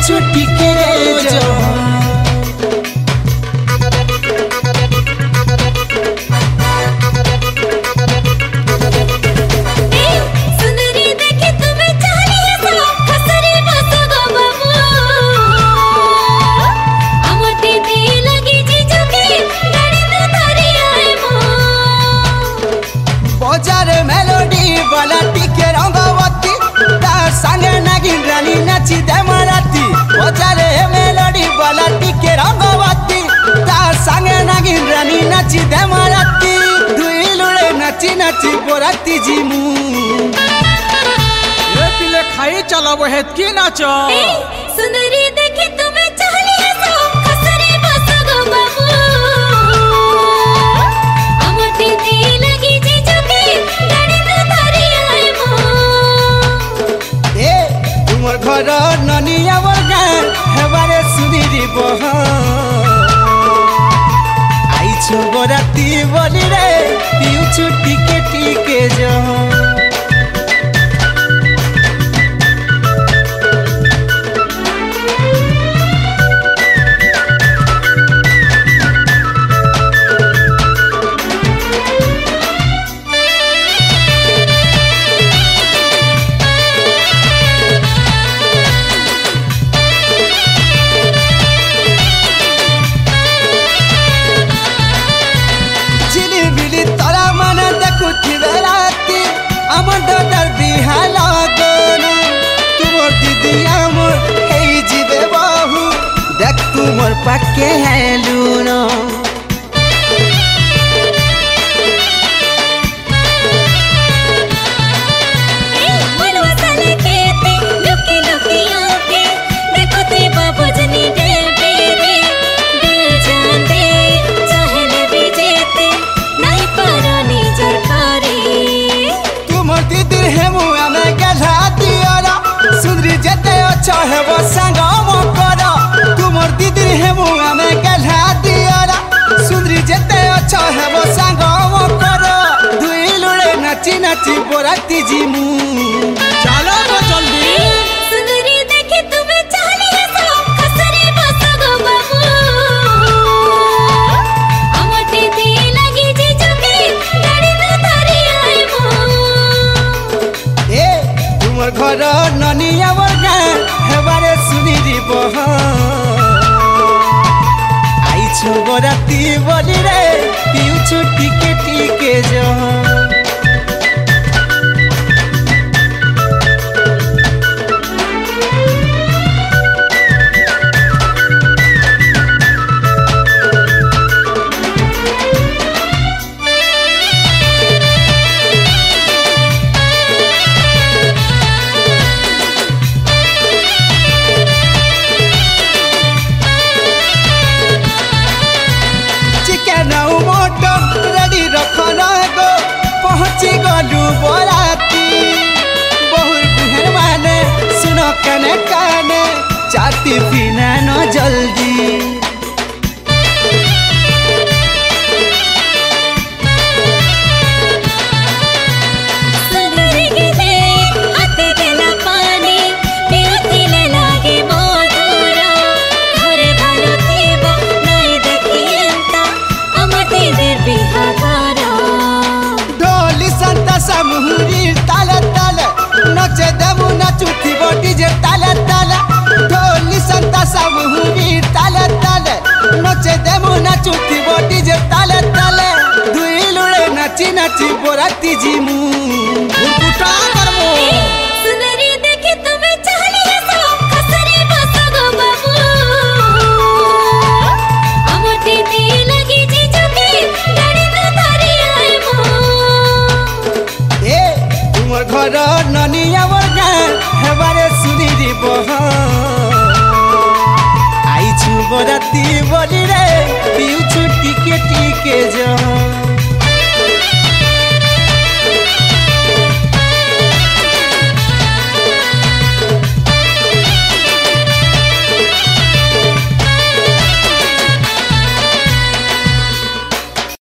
पिउछु टिके जहाँ नाची दे मराती बजारे मेलोडी वाला टिके रंगवती तार संगे नागिन रानी नाची दे मराती दुई लुड़े नाची नाची बोराती जीमू ये पिले खाई चला वो है की नाचो सुंदरी देखी तुम्हें चाली है सो खसरे बसो गो बाबू अमटी दी लगी जीजू की गाड़ी तो तारी आए मो ए तुमर घर ननिया बगा हेबारे सुनीरी बह आई छो बोराती बोली रे पिउछु टिके टिके जहाँ আমার দাদার বিহা লাগন তোমার দিদি আমার এই জিবে বাহু দেখ তোমার পাকে হেলুন चाहे वो संगम करा तुमर दीदी है मुआ में गला दियारा सुंदरी जते अच्छा है वो संगम करा दुई लुड़े नाची नाची बोराती जीमू चलो तो जल्दी सुंदरी देखी तुम्हें चाली है सो खसरे बसो गो बाबू अमटी दी लगी जीजू की गाड़ी तो तारी आए मो ए तुमर घर ननिया बगा हेबारे सुनीरी बह आई छो बोराती बोली रे पिउछु टिके टिके जहाँ रेडी रखना गो पहुँची गलू बोराती बहुर बुहर माने सुनो कने काने चाती पीना न जल्दी मुहुरी ताले ताले नचे देमु नचुती बॉडी जे ताले ताले ढोली संता सा मुहुरी ताले ताले नचे देमु नचुती बॉडी जे ताले ताले दुई लुड़े नाची नाची बोराती जीमू उठा करमो सुंदरी देखी तुम्हें चाली है सो खसरे बसो गो बाबू अमटी दी लगी जीजू की गाड़ी तो तारी आए मो तुमर घर ननिया बगा हेबारे सुनीरी बह आई छु बोराती बोली रे पिउछु टिके टिके